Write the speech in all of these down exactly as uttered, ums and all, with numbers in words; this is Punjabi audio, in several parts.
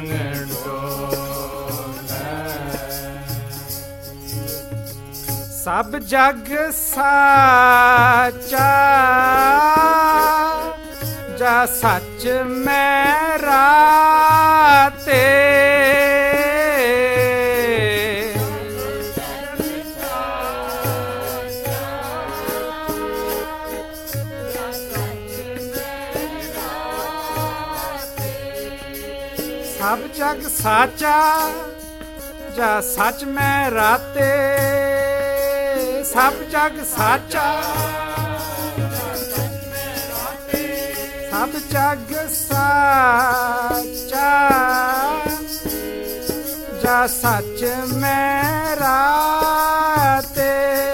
ਮਨ ਡੋਲੇ। ਸਭ ਜਗ ਸਾਚਾ ਜਾ ਸੱਚ ਮੈਂ ਰਾਤੇ। ਸਭ ਜਗ ਸਾਚਾ ਜਾ ਸੱਚ ਮੈਂ ਰਾਤੇ। ਸਭ ਜਗ ਸਾਚਾ ਸਭ ਜਗ ਸਾਚਾ ਜਾ ਸੱਚ ਮੈਂ ਰਾਤੇ।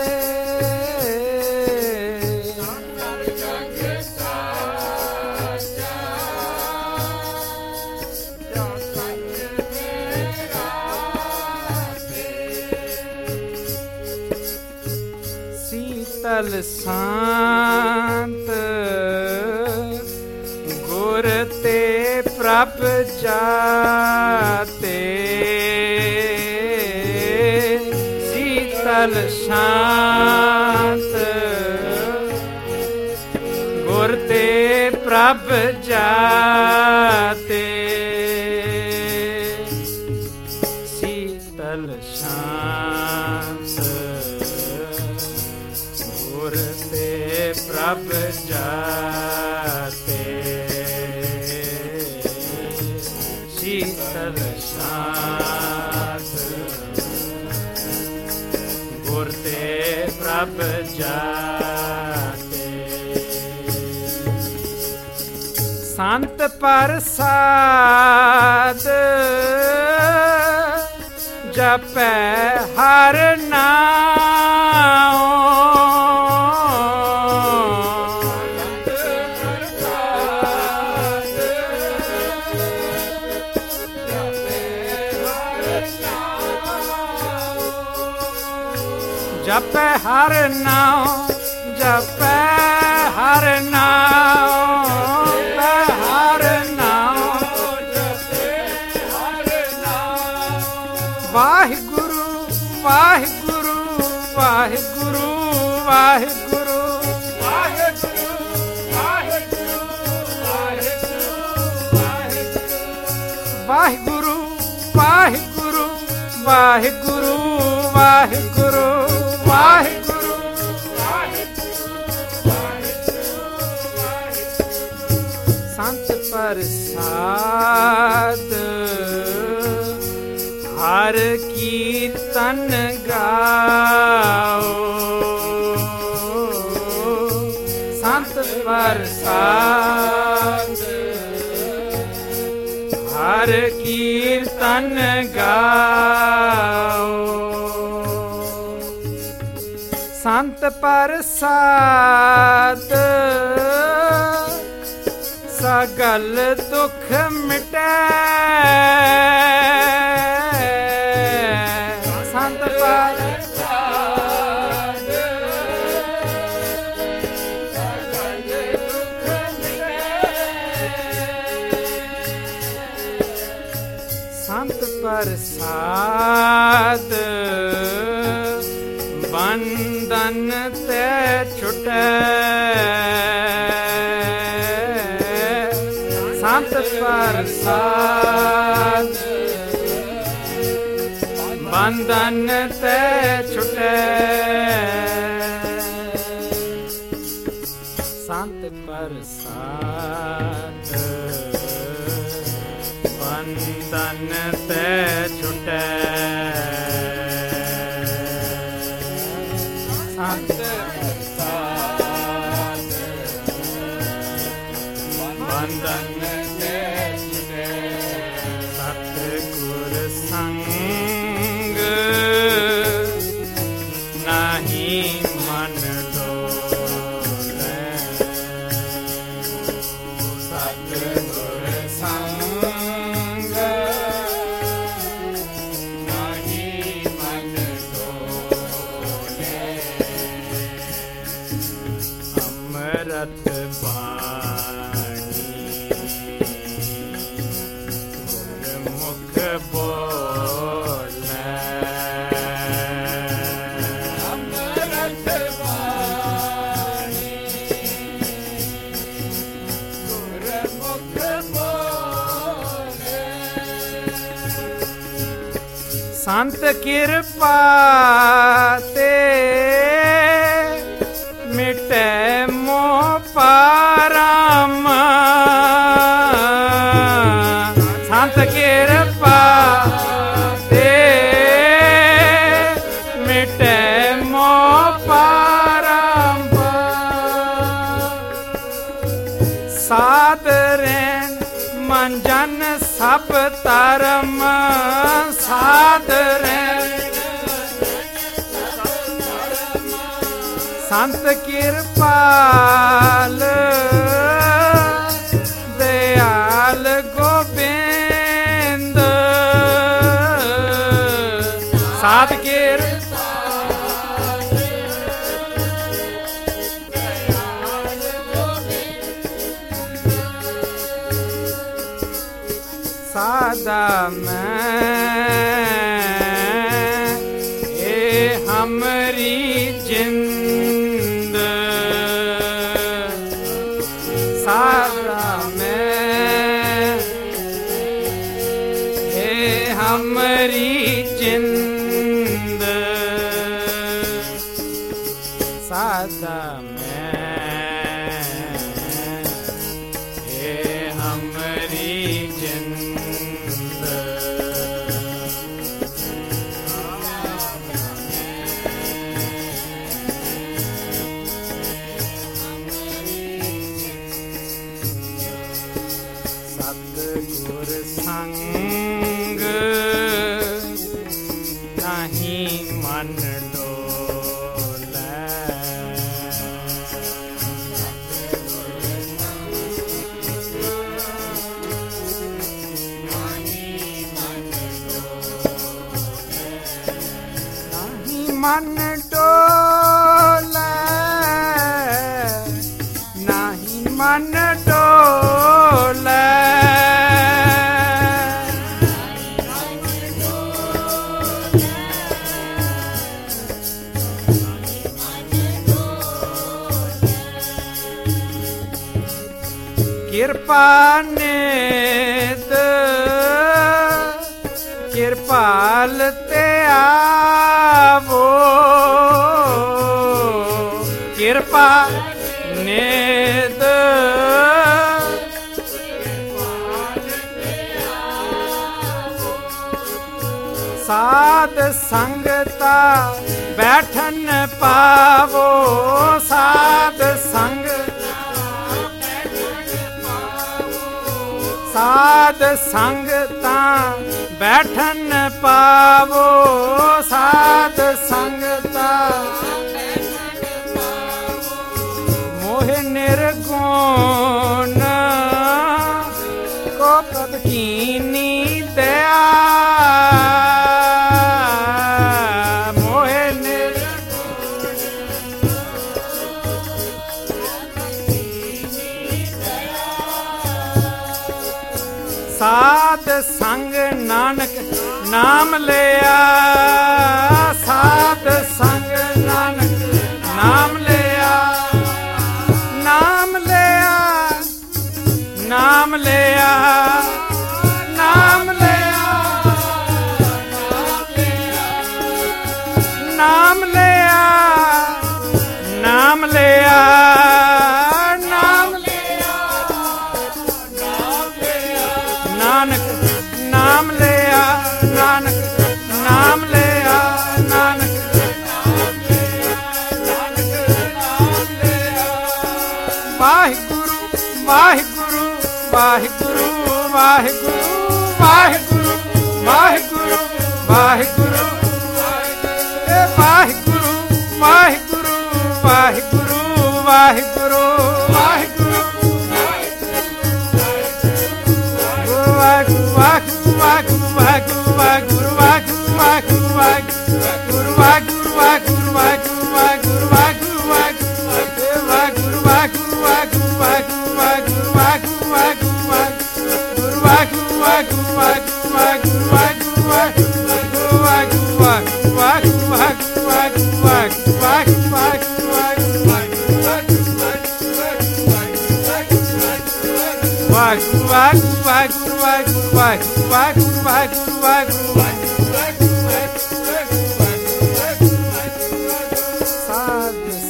ਸੀਤਲ ਸ਼ਾਂਤ ਗੁਰ ਤੇ ਪ੍ਰਭ ਜਾਤੇ। ਸੀਤਲ ਸ਼ਾਂਤ ਗੁਰ ਤੇ ਪ੍ਰਭ ਜਾਤੇ। ਸੀਤਲ ਸ਼ਾਂਤ ਗੁਰ ਤੇ ਪ੍ਰਭ ਜਾਤੇ। ਸੀਤਲ ਸ਼ਾਂਤ ਗੁਰ ਤੇ ਪ੍ਰਭ ਜਾਤੇ। ਸੰਤ ਪ੍ਰਸਾਦ ਜਪੈ ਹਰ ਨਾਉ। ਜਪੈ ਹਰ ਨਾਉ ਜਪੈ ਹਰ ਨਾਉ ਜਪੈ ਹਰ ਨਾਉ ਜਪੈ ਹਰ ਨਾਉ। ਵਾਹਿਗੁਰੂ ਵਾਹਿਗੁਰੂ ਵਾਹਿਗੁਰੂ ਵਾਹਿਗੁਰੂ ਵਾਹਿਗੁਰੂ ਵਾਹਿਗੁਰੂ ਵਾਹਿਗੁਰੂ ਵਾਹਿਗੁਰੂ ਵਾਹਿਗੁਰੂ ਵਾਹਿਗੁਰੂ ਵਾਹਿਗੁਰੂ ਵਾਹਿਗੁਰੂ। ਸੰਤ ਪ੍ਰਸਾਦ ਹਰ ਕੀਰਤਨ ਗਾਓ। ਸੰਤ ਪ੍ਰਸਾਦ ਹਰ ਕੀਰਤਨ ਗਾਓ। ਸੰਤ ਪ੍ਰਸਾਦ ਸਗਲ ਦੁਖ ਮਿਟੈ। ਸੰਤ ਪ੍ਰਸਾਦ ਸਗਲ ਦੁਖ ਮਿਟੈ। ਸੰਤ ਪ੍ਰਸਾਦ ਬੰਧਨ ਤੇ ਛੁਟੈ। ਸੰਤ ਪ੍ਰਸਾਦ ਬੰਧਨ ਤੇ ਛੁਟੈ। ਸੰਤ ਪ੍ਰਸਾਦ ਬੰਧਨ ਤੇ ਛੁਟੈ। ਸੰਤ ਪ੍ਰਸਾਦ ਬੰਧਨ ਤੇ ਛੁਟੈ। ਸਤਿਗੁਰ ਸੰਗ ਨਾਹੀ ਮਨ ਡੋਲੇ। ਸਤਿਗੁਰ ਸੰਗ ਨਾਹੀ ਮਨ ਡੋਲੇ। ਅੰਮ੍ਰਿਤ ਬਾਣੀ ਸੰਤ ਕਿਰਪਾ ਤੇ ਮਿਟੈ ਮੋਹ ਪਰਮ ਸੰਤ ਕਿਰਪਾ ਤੇ ਮਿਟੈ ਮੋਹ ਪਰਮ ਸਾਧ ਰਹਿਣ ਮਨ ਜਨ ਸਭ ਧਰਮ ਸਾਧ ਰਹਿਣ ਸੰਤ ਕਿਰਪਾਲ ਦਇਆਲ ਗੋਬਿੰਦ ਸਾਧ ਕਿਰਪਾਲ ਦਇਆਲ ਗੋਬਿੰਦ ਸਾਦਾ ਮੈਂ ਇਹ ਹਮਰੀ ਜਿੰਦ ਸਾਦਾ ਮੈਂ ਇਹ ਹਮਰੀ ਜਿੰਦ ਸਾਦਾ ਮੈਂ ਇਹ ਹਮਰੀ ਜਿੰਦ ਸਤਿਗੁਰ ਸੰਗ ਨਹੀਂ ਮਨ ਡੋਲੈ ਨਹੀਂ ਮਨ ਡੋਲੈ ਨਹੀਂ ਮਨ ਡੋਲੈ ਕਿਰਪਾ ਨਿਤ ਕਿਰਪਾਲ ਤੇ ਆਵੋ ਕਿਰਪਾ ਨਿਤ ਸਾਧ ਸੰਗਤਾ ਬੈਠਨ ਪਾਵੋ ਸਾਧ ਸੰਗ ਸਾਧ ਸੰਗਤਾਂ ਬੈਠਨ ਪਾਵੋ ਸਾਧ ਸੰਗਤਾਂ ਮੋਹਿ ਨਿਰਗੁਣ ਕੋ ਕਬ ਕੀਨੀ ਦਇਆ ਮੋਹਿ ਨਿਰਗੁਣ ਸਾਧ ਸੰਗ ਨਾਨਕ ਨਾਮ ਲਿਆ ਸਾਧ ਸੰਗ ਨਾਨਕ ਨਾਮ ਲਿਆ ਨਾਮ ਲਿਆ ਨਾਮ ਲਿਆ ਨਾਮ ਲਿਆ ਨਾਮ ਲਿਆ ਨਾਮ ਲਿਆ ਨਾਨਕ ਨਾਮ ਲਿਆ ਨਾਨਕ ਨਾਮ ਲਿਆ ਨਾਨਕ ਨਾਮ ਲਿਆ ਨਾਨਕ ਨਾਮ ਲਿਆ Waheguru Waheguru Waheguru Waheguru Waheguru Waheguru Waheguru Waheguru Waheguru Waheguru Waheguru Waheguru Vai, vai, vai, vai, vai, vai, vai, vai, vai, vai, vai,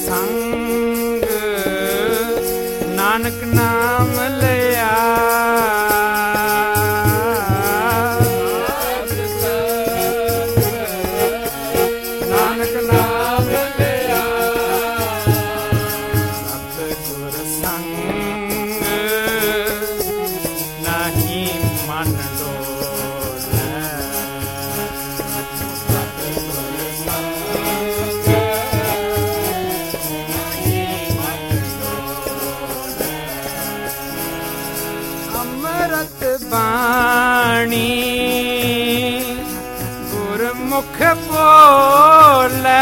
ਸੰਗ ਨਾਨਕ ਨਾਮ ਲਿਆ ਨਾਨਕ ਨਾਮ ਲਿਆ ਸਤਿਗੁਰ ਸੰਗ ਨਹੀਂ ਮਨ ਡੋਲੇ ਸਤਿਗੁਰ ਸੰਗ ਨਹੀਂ ਮਨ ਡੋਲੇ ਅੰਮ੍ਰਿਤ ਬਾਣੀ ਗੁਰਮੁਖ ਬੋਲੇ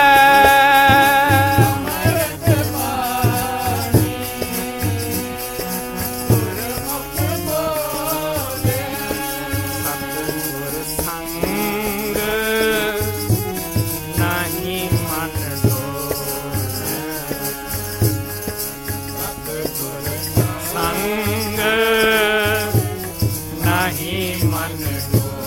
ਅੰਮ੍ਰਿਤ ਬਾਣੀ ਗੁਰਮੁਖ ਬੋਲੇ ਸਤਿਗੁਰ ਸੰਗ ਨਹੀਂ ਮਨ ਡੋਲੇ ਸਤਿਗੁਰ ਸੰਗ ਨਹੀਂ ਮਨ ਡੋਲੇ